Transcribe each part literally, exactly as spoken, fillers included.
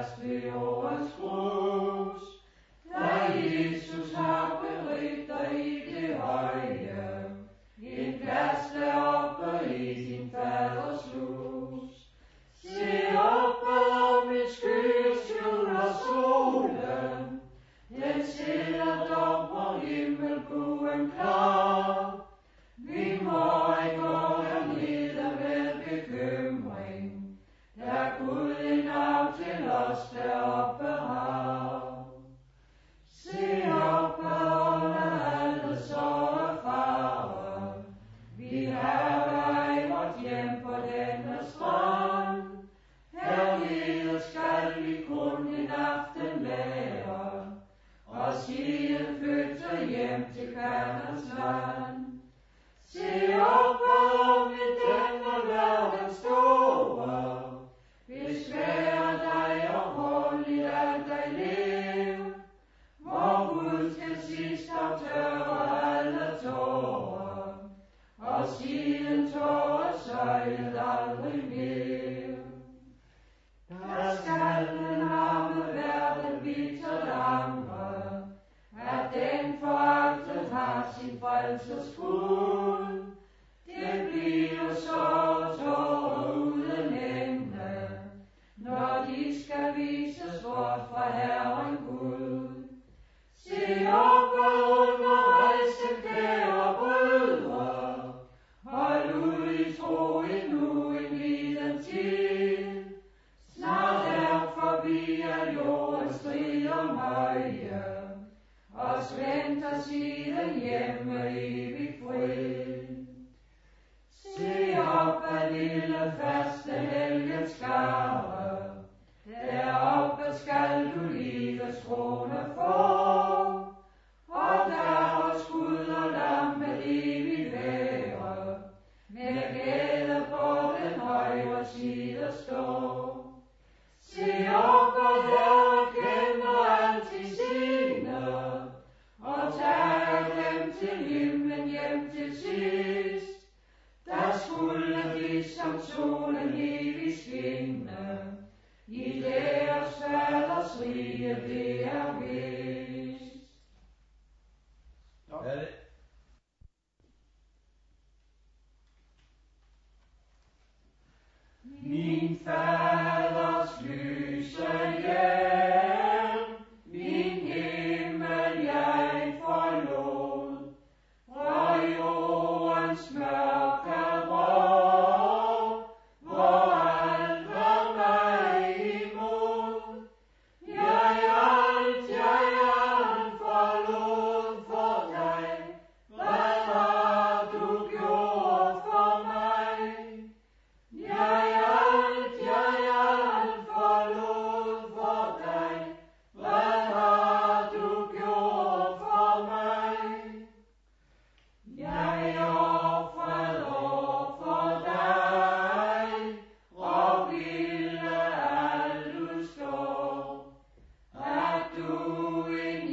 fast ved jordens grus. Da Jesus har beridt dig i det høje, en plads deroppe i din faders hus. Se op om et sky skjuler solen, den sidder dog på himmelbuen klar. Vi må ikke gå dernede med bekymring, da Gud en arv til os deroppe har. Se op og lad alle sorger fare, vi har ej vort hjem på denne strand. Herved skal vi kun en aften være, og siden flytte hjem til Kanaans land. Se op om i denne verden store, besvær dig og hold i alt dig lev. Hvor Gud til sidst aftørre alle tårer, og siden tårer søjet aldrig mere. Der skal den arme verden vite andre, at den foragtet har sin frelses Gud. Det bliver så tårer uden ende, når de skal vises bort fra Herren Gud. Se op og underrejse, kære brødre, hold ud i tro endnu en liden tid. Snart er forbi af jordens strid og møje, os venter siden hjemme evig fred. Se op af lille faste helgens skare, deroppe skal du livets trone få. Og der hos Gud og lam med evig være, med glæde på den højre side stå. Se op og Herre kender altid sine, og tag dem til himlen hjem til sidst. Der skulle de som solen evig skinne, i deres faders rige det er vist. Ja, det. Min faders lyse hjem, min himmel jeg forlod, fra jordens mørke vrå, hvor alt var mig imod. Jeg alt, jeg alt forlod for dig, hvad har du gjort for mig? Jeg alt, jeg alt forlod for dig, hvad har du gjort for mig? Jeg ofrede for dig, og ville alt udstå, at du en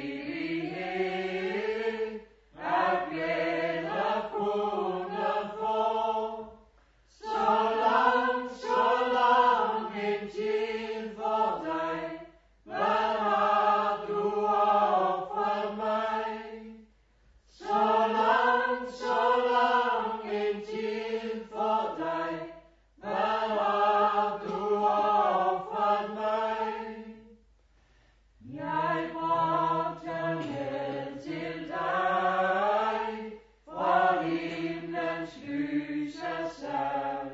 evighed af glæde kunne få. Så langt, så langt en tid for dig, hvad har du ofret mig? Så langt, så langt en tid for dig, hvad har du ofret mig? Jeg bragte med til dig, fra himlens lyse sal,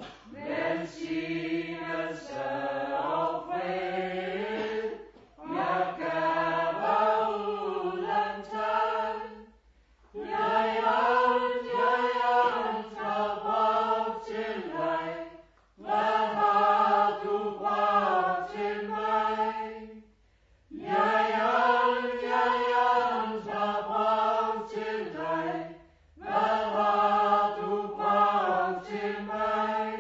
velsignelse og fred, jeg gav dig uden tal. Jeg alt, jeg alt har bragt til dig, hvad har du bragt til mig? Jeg alt, jeg alt har bragt til dig, hvad har du bragt til mig?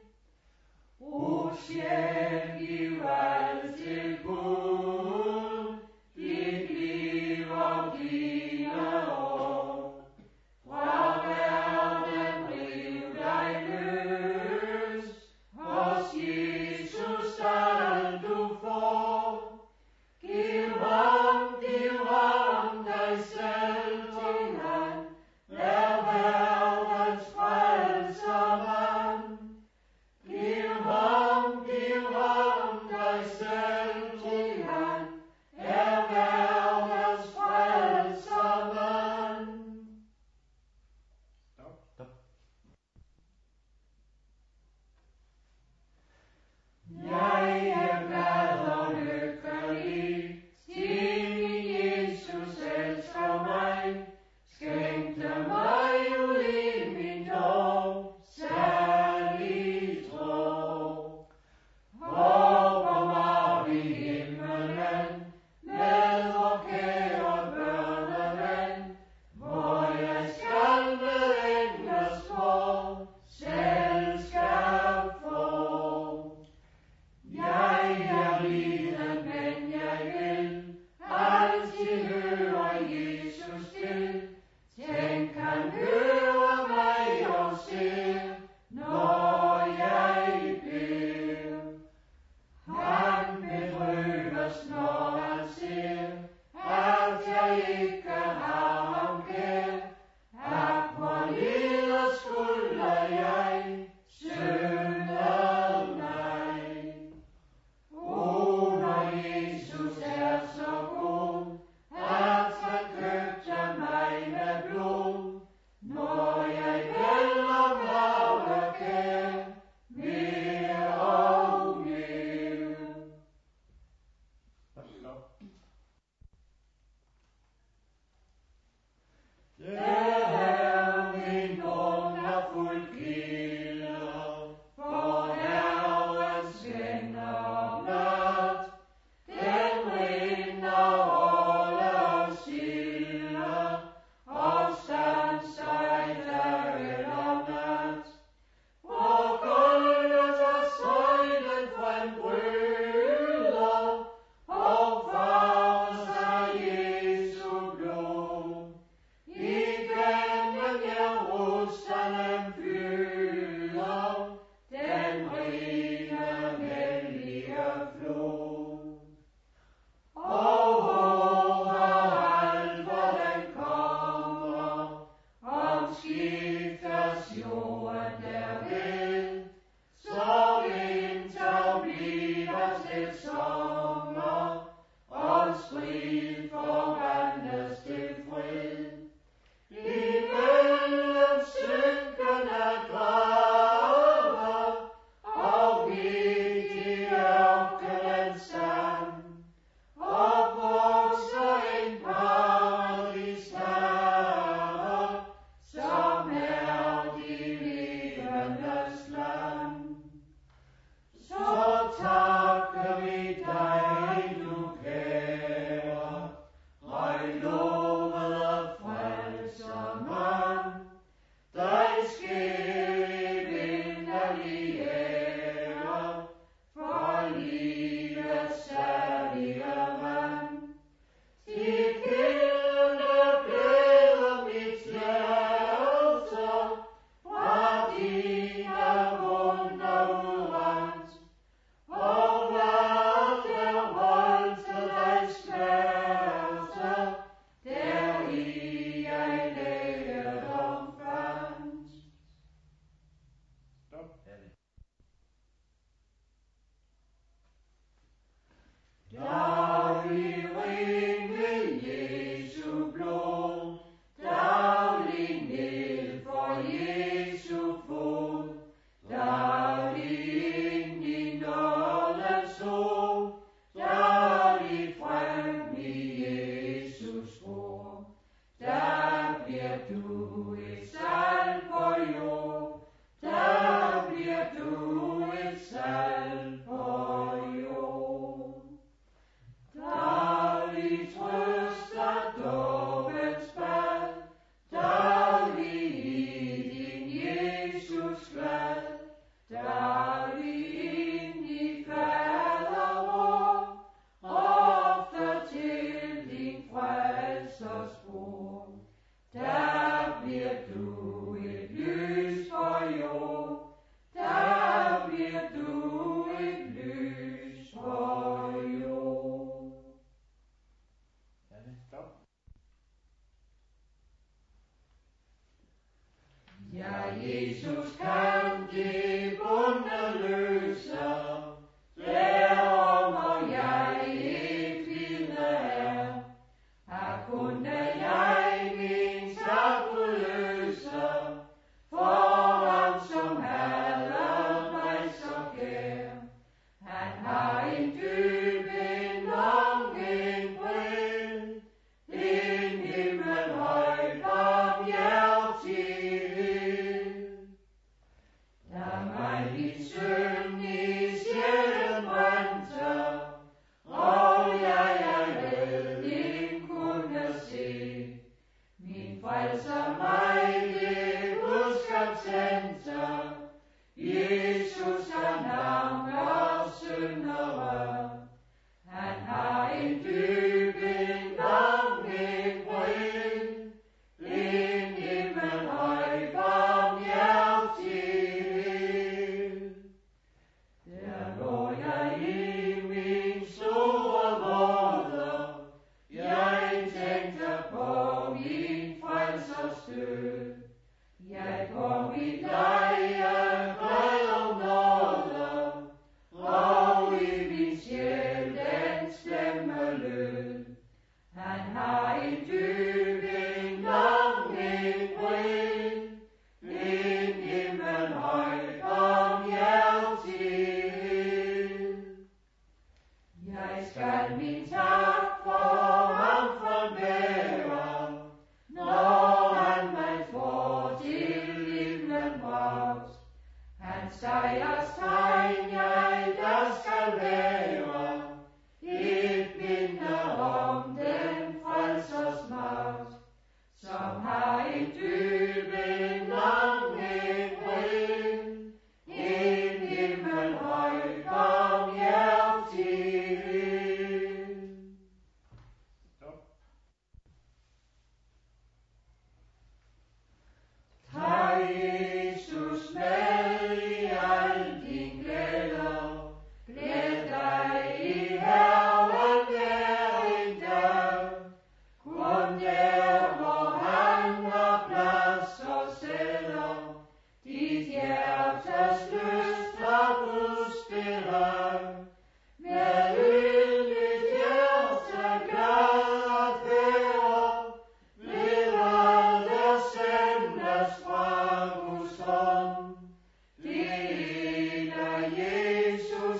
O sjæl, giv alt til Gud, dit liv og dine år. Fra verden riv dig løs, hos Jesus skal du til sommer, og strid forvandles til fred. Imellem synkende grave, og midt i ørkenens sand, opvokser en paradisherre, som er de levendes land. Så takker vi dig, du kære, højlovede frelsermand. Dig sker evindelige ære, for livets særlige vand. Dit gildende glæder mit hjerte, fra dine wunder udrendt, og hvad der voldte dig smerte, deri jeg lægedom fandt. Stop. Daglig ring ved Jesu blod, daglig ned for Jesu fod, daglig ind i nådens sol, daglig frem i Jesus spor. Der bliver du et salg på jord, der bliver du et salg på jord. Daglig trøster dåbens bad, daglig i din Jesus glad, daglig ind i fader vor, ofte til din frelsers bord. Der bliver du et lys for jord, der bliver du et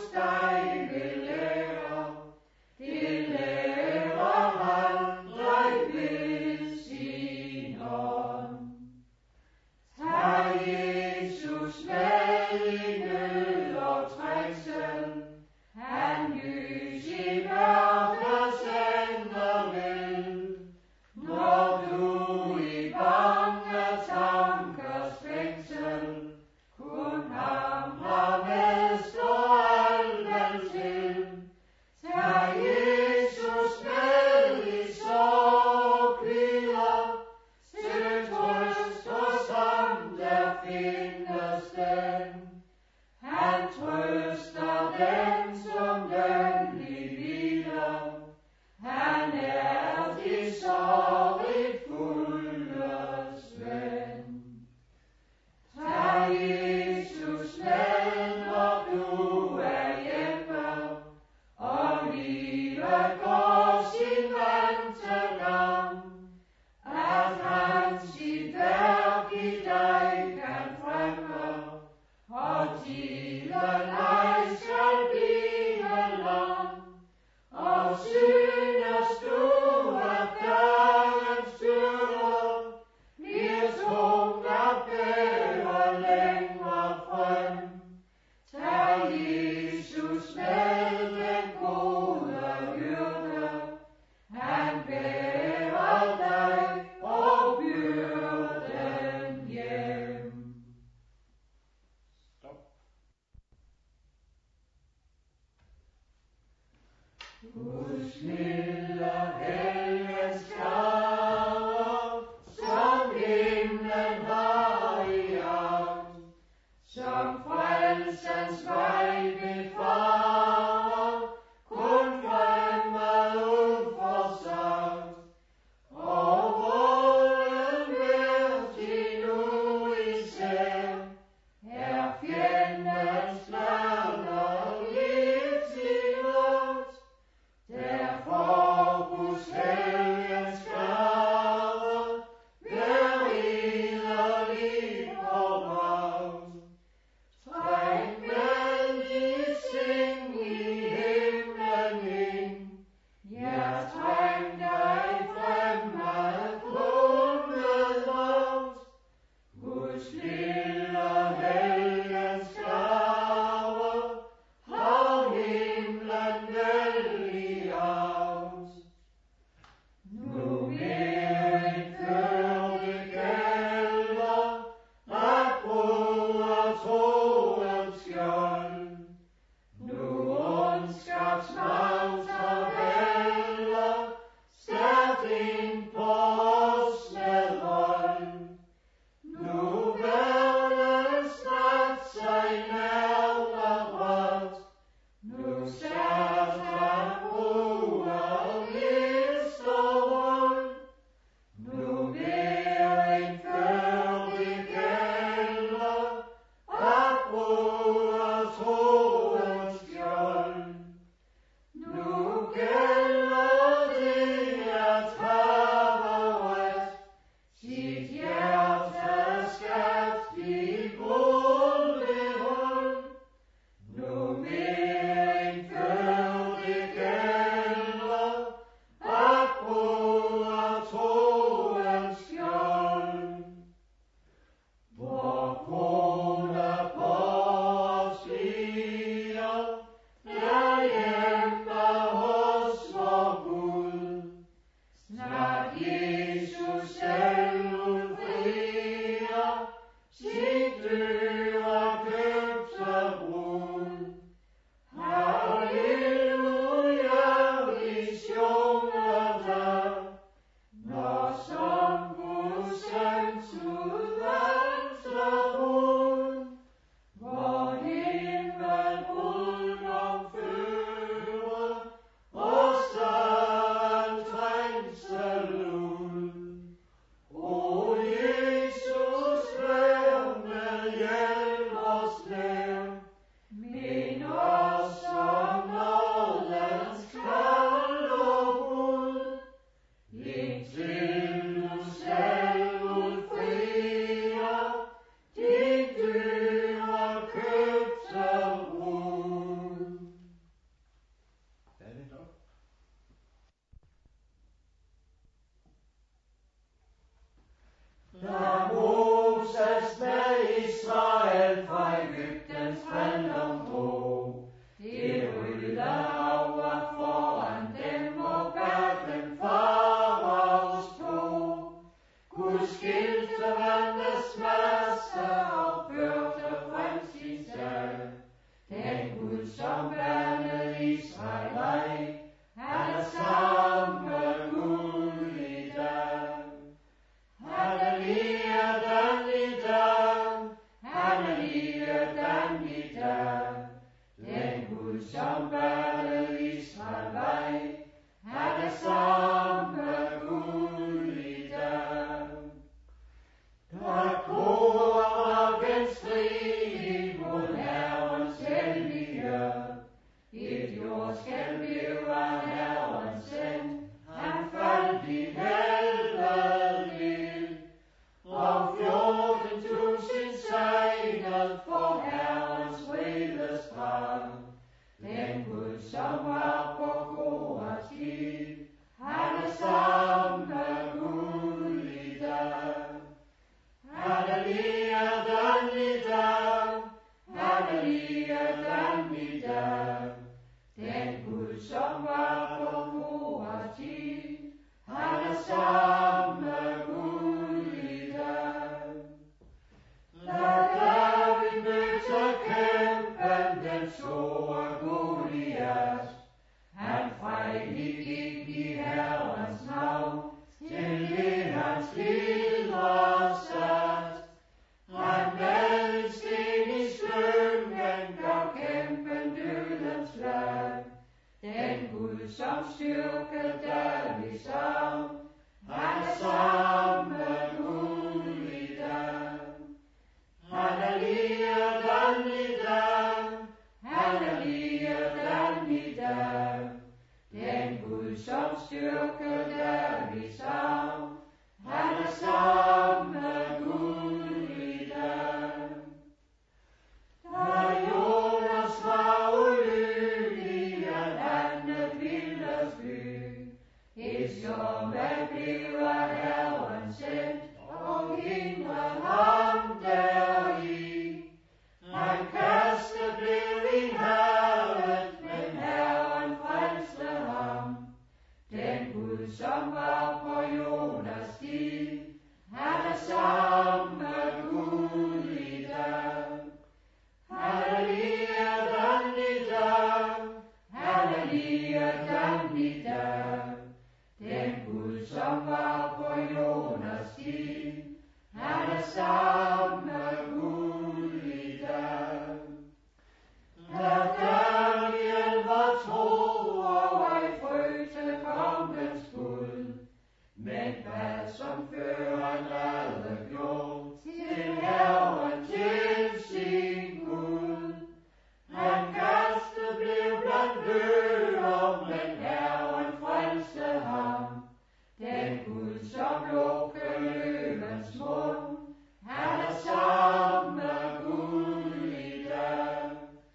dig vil lære, det lærer han dig ved sin ånd. Tag Jesus med i nød og trængsel, han lys i mørkets ender vil. Når du i bange tankers fængsel, kun ham har mestret alt til. Tag Jesus med i sorgkvider, til trøst hos ham der findes den. Han trøster den som lønlig lider, han er de sorgligt fuldes ven. Tag Jesus med, når du er hjemme, og livet går sin vante gang, at han sit værk i dig kan fremme, og tiden ej skal blive lang. Og synes du, at dagens byrde bliver tung at bære længere frem, tag Jesus med, den gode hyrde, han bærer dig og byrden hjem. Stop. Guds milde helgens skare, som himlen har i agt, som frelsens vej befarer, kun fremad uforsagt. Og volden hvert de nu især, er fjendens slanger givet sin lugt. Derfor som badet Israel vej, han er samme Gud i dag. Der gror den strid mod Herrens hellige, et jordskælv blev af Herren sendt, han faldt i helvede, og fjorten tusind sejlede for Herrens vredestrand. Den Gud, som var på Korahs skib, han er samme Gud i dag. Halleluja, den i dag, halleluja, den i dag. Den Gud, som var på Korahs skib, han er samme Gud i dag. Lad David møde kæmpen, den store Goliat. Han frejdig gik i Herrens navn, til det hans liv var sat. Han med en sten i slyngen gav kæmpen dødens slag. Den Gud, som styrkede Davids arm, han er samme Gud i dag. Halleluja, den i dag, halleluja, den i dag. Den Gud, som styrkede Davids arm, han er samme Gud i dag. Da Jonas var ulykkelig, at landet ville fly, et stormvejr blev af Herren sendt, og hindrede ham deri. Han kastet blev i havet, men Herren frelste ham. Den Gud, som var på Jonas skib, han er samme Gud i dag. Halleluja, den i dag, halleluja, den i dag. Den Gud, som var på Jonas skib, han er samme Gud i dag. Da Daniel var tro og ej frøte kongens bud, men bad som før han havde gjort, til Herren til sin Gud. Han kastet blev blandt bøger, men Herren frelste ham. Den Gud, som lukkede løvens mund, han er samme Gud i dag.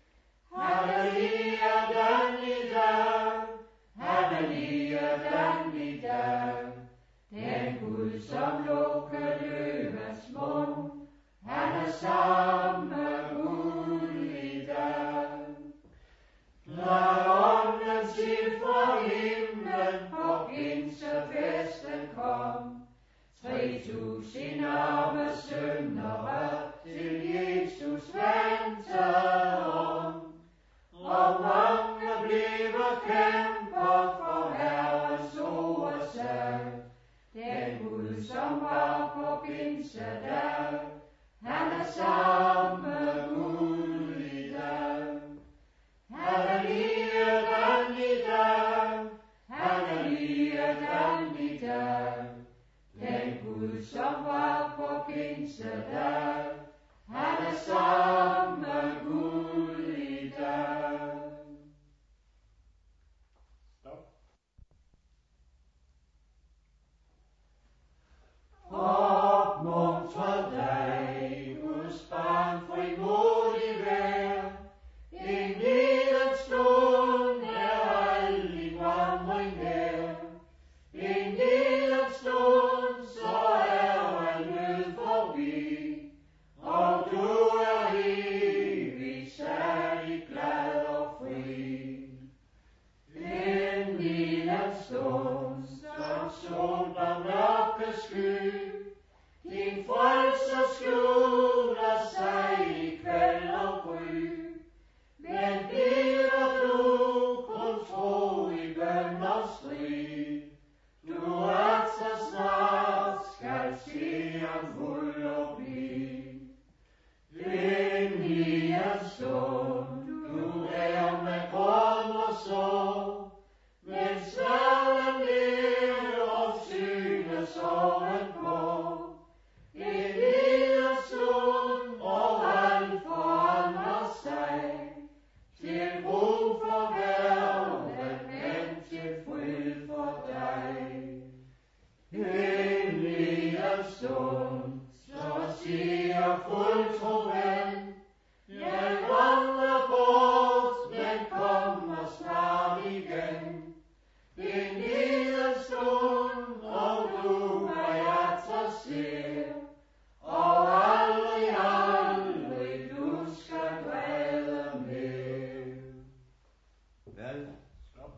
Halleluja, den i dag, halleluja, den i dag. Den Gud, som lukkede løvens mund, han er samme Gud i dag. Lad ånden sin fra himlen, og pinsefesten kom. Tre tusind arme syndere til Jesus ventede om, og mange bliver kæmper for Herrens ord sag. Den Gud, som var på pinsedag, han er samme Gud i dag. Halleluja, den i dag, halleluja, den i dag. Den Gud, som var på pinsedag, han er samme Gud i dag. Stop. Opmuntre dig, Guds barn, frimodig vær. En lille stund er aldrig vandring nær. En lille stund, så er al nød forbi, og du er stund, så siger fuld tro ven, jeg vandrer bort, men kommer snart igen. En lille stund, og du hvad jeg så ser, og aldrig, aldrig du skal græde mere. Vel, Stop.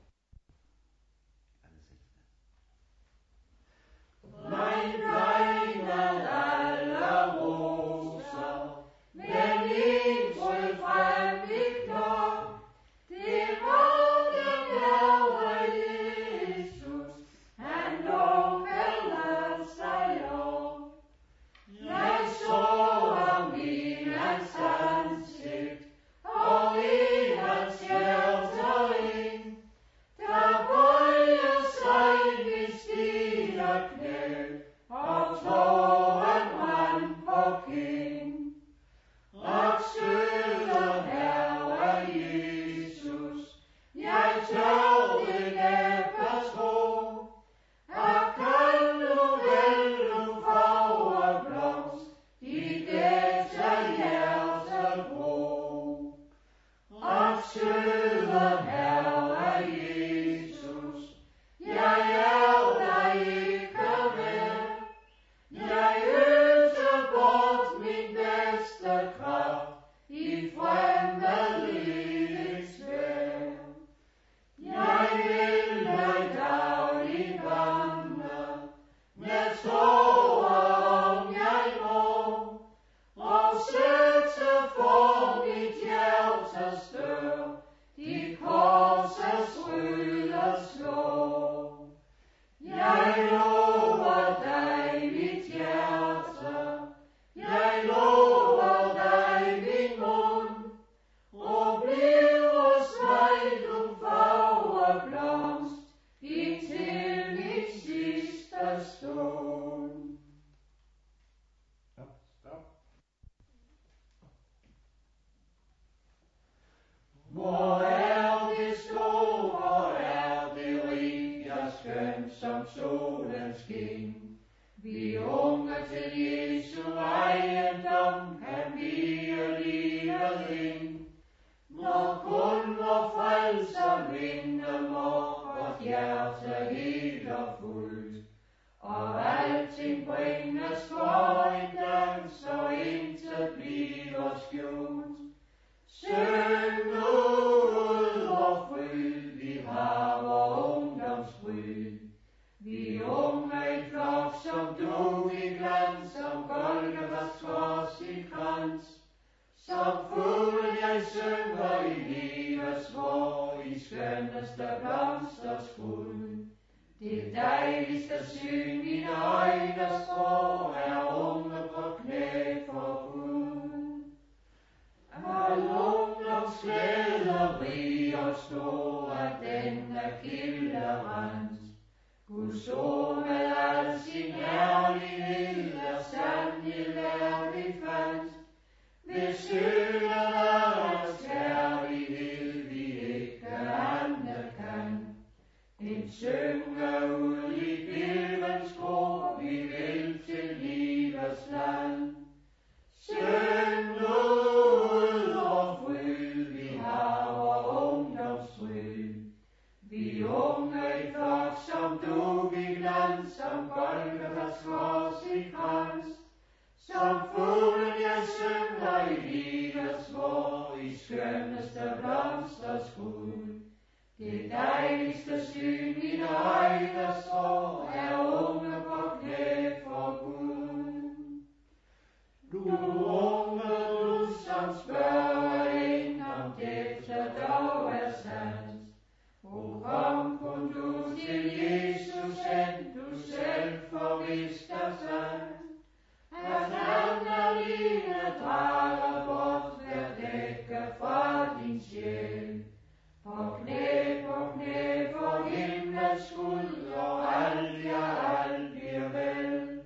Mein blegner alle roser, men en frø frem i knop, det var den Herre Jesus, han lukkede sig op. Jeg så ham i hans ansigt, og i hans hjerte ind, der bøjer sig mit stive knæ, og tåren rand på kind. Og søde Herre Jesus, jeg tør det næppe tro, at kan du vel nu foreblomst i dette hjertebro. Og søde Herre Jesus, jeg er dig ikke med. Jeg øser bort min bedste kraft i fremmedligets vejr. Jeg vil dig dagligt vandre med tårer, om jeg må, og sætte for mit hjertes dør dit korsets røde slår. Jeg lover dig mit hjerte, jeg lover dig min mund, og bliv hos mig du foreblomst indtil mit sidste stund. Stop. Stop. Hvor er det store, hvor er det rigt, ja skønt som solens skin. Vi unge til Jesu ejendom kan vie livet ind. Når kun vor frelser vinde vort hjerte helt og fuldt, og alting bringes for en dans, og intet bliver skjult. Syng ud, hvor fryd vi har, vor ungdomsfryd. Vi unge i flok som du i glans, som Golgatas kors i krans. Som fuglen jeg synger i livets vor, i skønneste blomsters skud. Det dejligste syn mine øjne så, er unge på knæ for Gud. Al ungdoms glæde rig og stor, at denne kilde rens. Guds ord med al sin herlighed er sandelig lærlig fandt. Ved synet af hans kærlighed vi ikke andet kan. En synge ud i bilens grå, vi vil til livets land. Syng ud, hvor fryd vi har, vor ungdomsfryd. Vi unge i flok som du i glans, som Golgatas kors i krans. Som fuglen jeg synger i livets vor, i skønneste blomsters skud. Det dejligste syn mine øjne så, er unge på knæ for Gud. Du unge, du som spørger ind, om dette dog er sandt. O kom kun du til Jesus hen, du selv forvist er sandt. At han alene drager bort hver dække fra din sjæl. På knæ, på knæ, for himlens Gud, og alt, ja, alt bliver vel.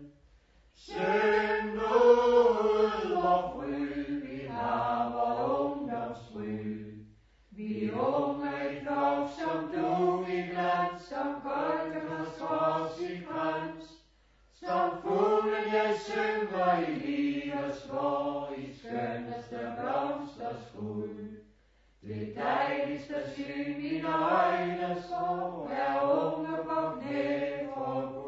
Syng ud, hvor fryd vi har, vor ungdomsfryd. Vi unge i flok som du i glans, som Golgatas kors i krans. Som fugle Det dejligste syn mine øjne så, er unge på knæ for